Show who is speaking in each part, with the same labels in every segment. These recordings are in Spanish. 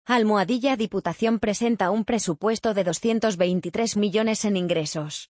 Speaker 1: Almohadilla Diputación presenta un presupuesto de 223 millones en ingresos.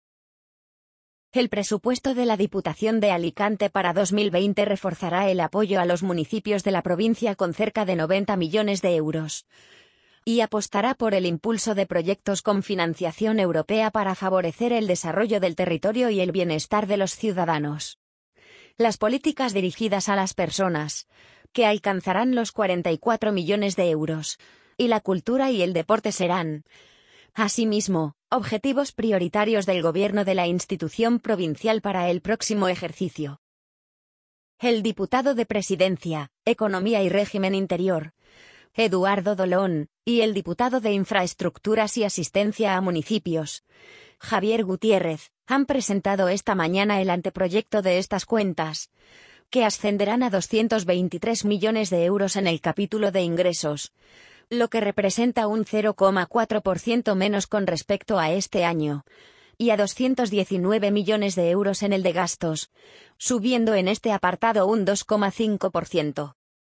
Speaker 1: El presupuesto de la Diputación de Alicante para 2020 reforzará el apoyo a los municipios de la provincia con cerca de 90 millones de euros. Y apostará por el impulso de proyectos con financiación europea para favorecer el desarrollo del territorio y el bienestar de los ciudadanos. Las políticas dirigidas a las personas, que alcanzarán los 44 millones de euros, y la cultura y el deporte serán, asimismo, objetivos prioritarios del Gobierno de la institución provincial para el próximo ejercicio. El diputado de Presidencia, Economía y Régimen Interior, Eduardo Dolón, y el diputado de Infraestructuras y Asistencia a Municipios, Javier Gutiérrez, han presentado esta mañana el anteproyecto de estas cuentas, que ascenderán a 223 millones de euros en el capítulo de ingresos, lo que representa un 0,4% menos con respecto a este año, y a 219 millones de euros en el de gastos, subiendo en este apartado un 2,5%.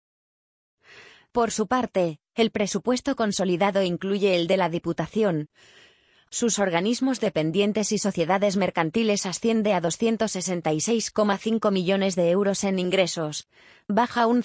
Speaker 1: Por su parte, el presupuesto consolidado incluye el de la Diputación. Sus organismos dependientes y sociedades mercantiles asciende a 266,5 millones de euros en ingresos, baja un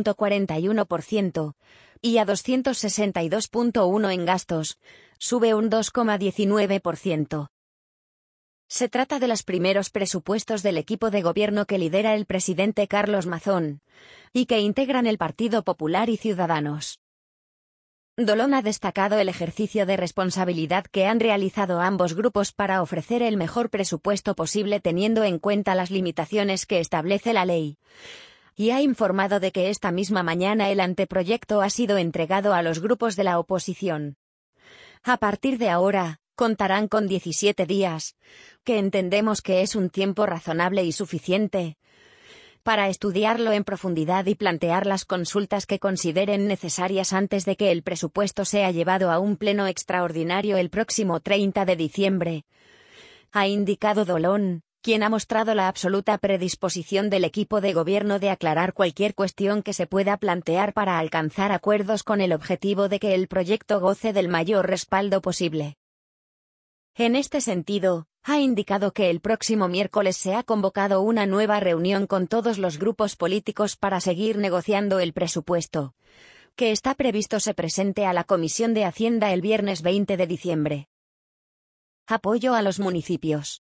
Speaker 1: 0,41%, y a 262,1 en gastos, sube un 2,19%. Se trata de los primeros presupuestos del equipo de gobierno que lidera el presidente Carlos Mazón, y que integran el Partido Popular y Ciudadanos. Dolón ha destacado el ejercicio de responsabilidad que han realizado ambos grupos para ofrecer el mejor presupuesto posible teniendo en cuenta las limitaciones que establece la ley, y ha informado de que esta misma mañana el anteproyecto ha sido entregado a los grupos de la oposición. A partir de ahora, contarán con 17 días, que entendemos que es un tiempo razonable y suficiente, para estudiarlo en profundidad y plantear las consultas que consideren necesarias antes de que el presupuesto sea llevado a un pleno extraordinario el próximo 30 de diciembre, ha indicado Dolón, quien ha mostrado la absoluta predisposición del equipo de gobierno de aclarar cualquier cuestión que se pueda plantear para alcanzar acuerdos con el objetivo de que el proyecto goce del mayor respaldo posible. En este sentido, ha indicado que el próximo miércoles se ha convocado una nueva reunión con todos los grupos políticos para seguir negociando el presupuesto, que está previsto se presente a la Comisión de Hacienda el viernes 20 de diciembre. Apoyo a los municipios.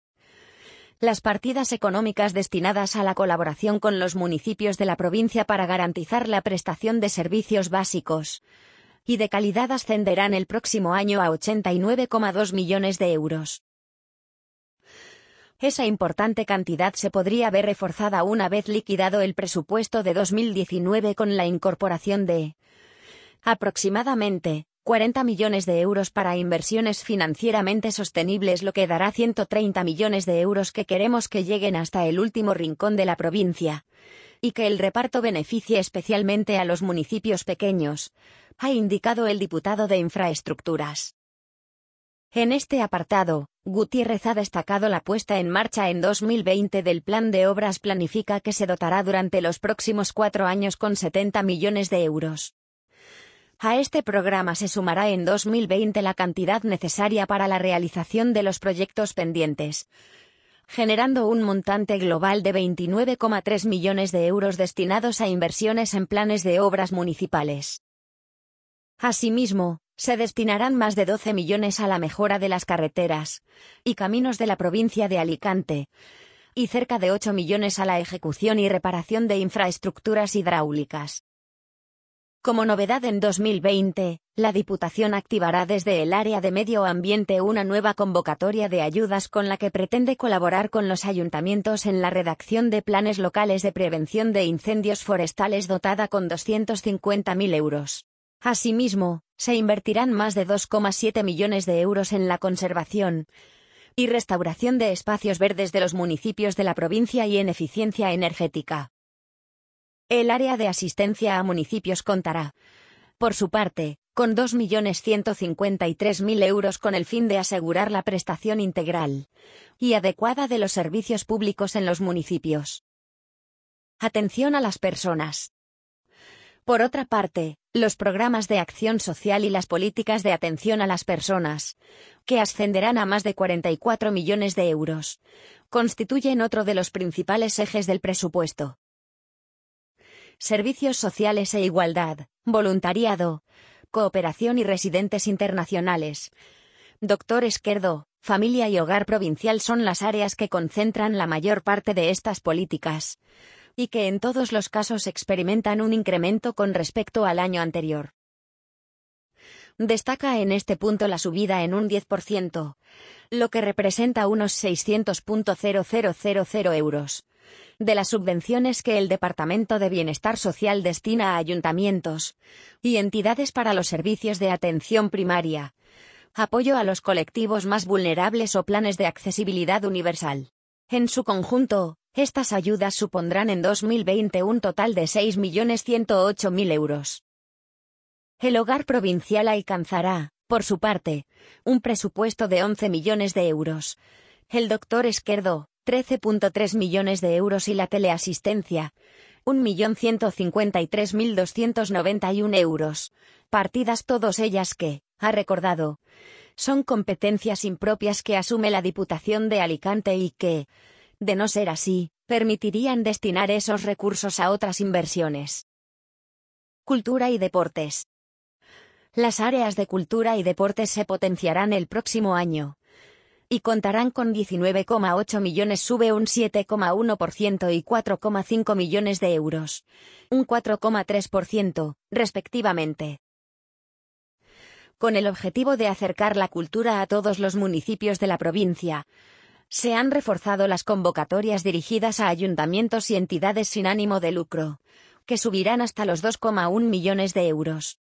Speaker 1: Las partidas económicas destinadas a la colaboración con los municipios de la provincia para garantizar la prestación de servicios básicos y de calidad ascenderán el próximo año a 89,2 millones de euros. Esa importante cantidad se podría ver reforzada una vez liquidado el presupuesto de 2019 con la incorporación de aproximadamente 40 millones de euros para inversiones financieramente sostenibles, lo que dará 130 millones de euros que queremos que lleguen hasta el último rincón de la provincia, y que el reparto beneficie especialmente a los municipios pequeños, ha indicado el diputado de Infraestructuras. En este apartado, Gutiérrez ha destacado la puesta en marcha en 2020 del Plan de Obras. Planifica que se dotará durante los próximos 4 años con 70 millones de euros. A este programa se sumará en 2020 la cantidad necesaria para la realización de los proyectos pendientes, generando un montante global de 29,3 millones de euros destinados a inversiones en planes de obras municipales. Asimismo, se destinarán más de 12 millones a la mejora de las carreteras y caminos de la provincia de Alicante, y cerca de 8 millones a la ejecución y reparación de infraestructuras hidráulicas. Como novedad en 2020, la Diputación activará desde el área de medio ambiente una nueva convocatoria de ayudas con la que pretende colaborar con los ayuntamientos en la redacción de planes locales de prevención de incendios forestales dotada con 250.000 euros. Asimismo, se invertirán más de 2,7 millones de euros en la conservación y restauración de espacios verdes de los municipios de la provincia y en eficiencia energética. El área de asistencia a municipios contará, por su parte, con 2.153.000 euros con el fin de asegurar la prestación integral y adecuada de los servicios públicos en los municipios. Atención a las personas. Por otra parte, los programas de acción social y las políticas de atención a las personas, que ascenderán a más de 44 millones de euros, constituyen otro de los principales ejes del presupuesto. Servicios sociales e igualdad, voluntariado, cooperación y residentes internacionales. Doctor Esquerdo, familia y hogar provincial son las áreas que concentran la mayor parte de estas políticas, y que en todos los casos experimentan un incremento con respecto al año anterior. Destaca en este punto la subida en un 10%, lo que representa unos 600.0000 euros, de las subvenciones que el Departamento de Bienestar Social destina a ayuntamientos y entidades para los servicios de atención primaria, apoyo a los colectivos más vulnerables o planes de accesibilidad universal. En su conjunto, estas ayudas supondrán en 2020 un total de 6.108.000 euros. El hogar provincial alcanzará, por su parte, un presupuesto de 11 millones de euros. El doctor Esquerdo, 13.3 millones de euros y la teleasistencia, 1.153.291 euros, partidas todas ellas que, ha recordado, son competencias impropias que asume la Diputación de Alicante y que, de no ser así, permitirían destinar esos recursos a otras inversiones. Cultura y deportes. Las áreas de cultura y deportes se potenciarán el próximo año y contarán con 19,8 millones, sube un 7,1% y 4,5 millones de euros, un 4,3%, respectivamente. Con el objetivo de acercar la cultura a todos los municipios de la provincia, se han reforzado las convocatorias dirigidas a ayuntamientos y entidades sin ánimo de lucro, que subirán hasta los 2,1 millones de euros.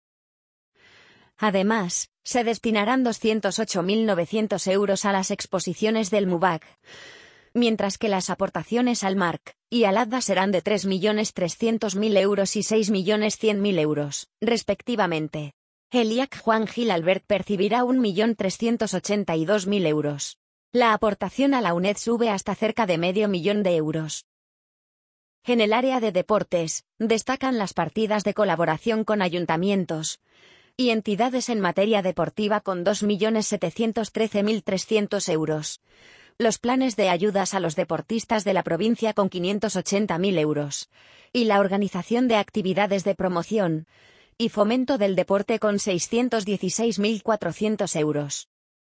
Speaker 1: Además, se destinarán 208.900 euros a las exposiciones del MUBAC, mientras que las aportaciones al MARC y al ADDA serán de 3.300.000 euros y 6.100.000 euros, respectivamente. El IAC Juan Gil Albert percibirá 1.382.000 euros. La aportación a la UNED sube hasta cerca de medio millón de euros. En el área de deportes, destacan las partidas de colaboración con ayuntamientos y entidades en materia deportiva con 2.713.300 euros. Los planes de ayudas a los deportistas de la provincia con 580.000 euros. Y la organización de actividades de promoción y fomento del deporte con 616.400 euros.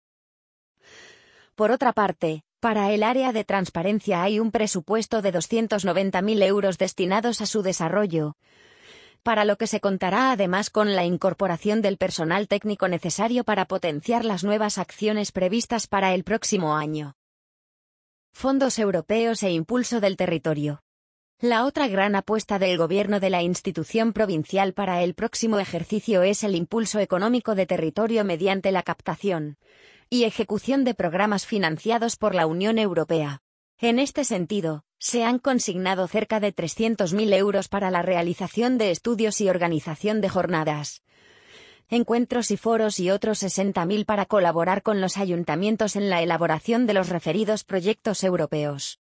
Speaker 1: Por otra parte, para el área de transparencia hay un presupuesto de 290.000 euros destinados a su desarrollo, para lo que se contará además con la incorporación del personal técnico necesario para potenciar las nuevas acciones previstas para el próximo año. Fondos europeos e impulso del territorio. La otra gran apuesta del gobierno de la institución provincial para el próximo ejercicio es el impulso económico de territorio mediante la captación y ejecución de programas financiados por la Unión Europea. En este sentido, se han consignado cerca de 300.000 euros para la realización de estudios y organización de jornadas, encuentros y foros y otros 60.000 para colaborar con los ayuntamientos en la elaboración de los referidos proyectos europeos.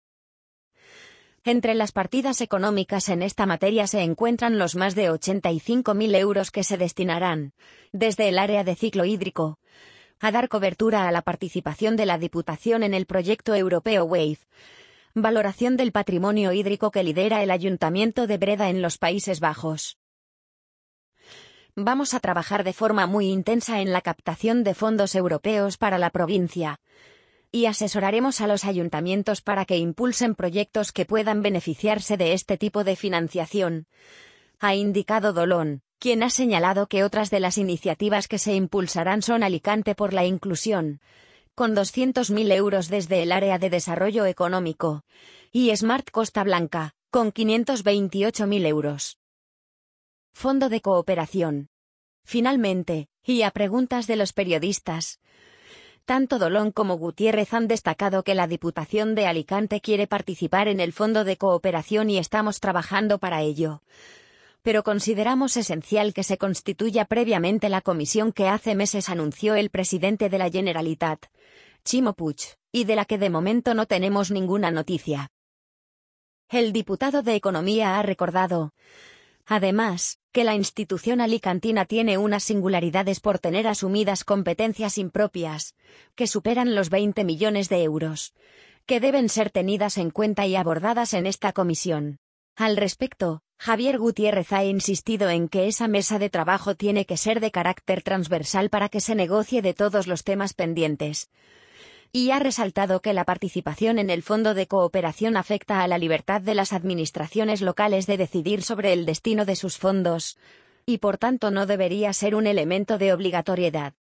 Speaker 1: Entre las partidas económicas en esta materia se encuentran los más de 85.000 euros que se destinarán, desde el área de ciclo hídrico, a dar cobertura a la participación de la Diputación en el proyecto europeo WAVE, valoración del patrimonio hídrico que lidera el Ayuntamiento de Breda en los Países Bajos. Vamos a trabajar de forma muy intensa en la captación de fondos europeos para la provincia, y asesoraremos a los ayuntamientos para que impulsen proyectos que puedan beneficiarse de este tipo de financiación, ha indicado Dolón, quien ha señalado que otras de las iniciativas que se impulsarán son Alicante por la Inclusión, con 200.000 euros desde el área de desarrollo económico, y Smart Costa Blanca, con 528.000 euros. Fondo de cooperación. Finalmente, y a preguntas de los periodistas, tanto Dolón como Gutiérrez han destacado que la Diputación de Alicante quiere participar en el Fondo de Cooperación y estamos trabajando para ello. Pero consideramos esencial que se constituya previamente la comisión que hace meses anunció el presidente de la Generalitat, Ximo Puig, y de la que de momento no tenemos ninguna noticia. El diputado de Economía ha recordado Además, que la institución alicantina tiene unas singularidades por tener asumidas competencias impropias, que superan los 20 millones de euros, que deben ser tenidas en cuenta y abordadas en esta comisión. Al respecto, Javier Gutiérrez ha insistido en que esa mesa de trabajo tiene que ser de carácter transversal para que se negocie de todos los temas pendientes. Y ha resaltado que la participación en el Fondo de Cooperación afecta a la libertad de las administraciones locales de decidir sobre el destino de sus fondos, y por tanto no debería ser un elemento de obligatoriedad.